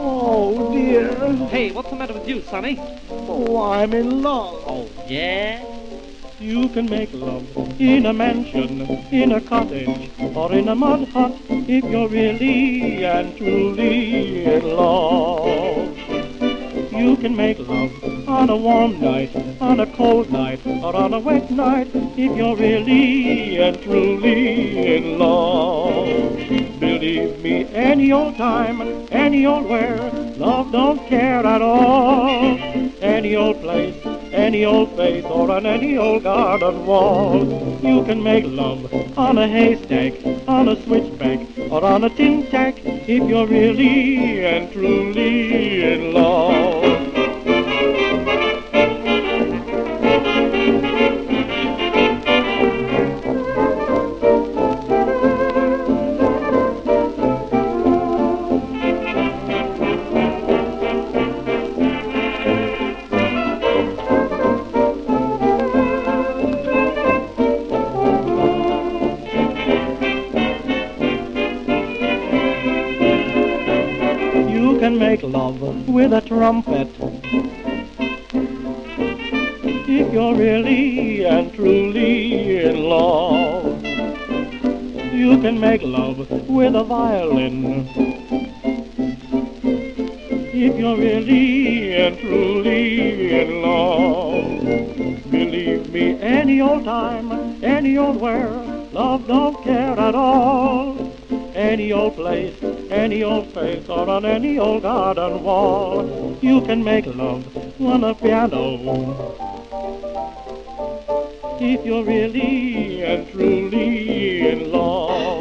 Oh, dear. Hey, what's the matter with you, Sonny? Oh, I'm in love. Oh, yeah? You can make love in a mansion, in a cottage, or in a mud hut if you're really and truly in love. You can make love on a warm night, on a cold night, or on a wet night if you're really and truly in love. Believe me, any old time, any old where, love don't care at all. Any old place, any old face, or on any old garden wall. You can make love on a haystack, on a switchback, or on a tin tack if you're really and truly in love. You can make love with a trumpet if you're really and truly in love. You can make love with a violin if you're really and truly in love. Believe me, any old time, any old where, love don't care at all. Any old place, any old face, or on any old garden wall. You can make love on a piano if you're really and truly in love.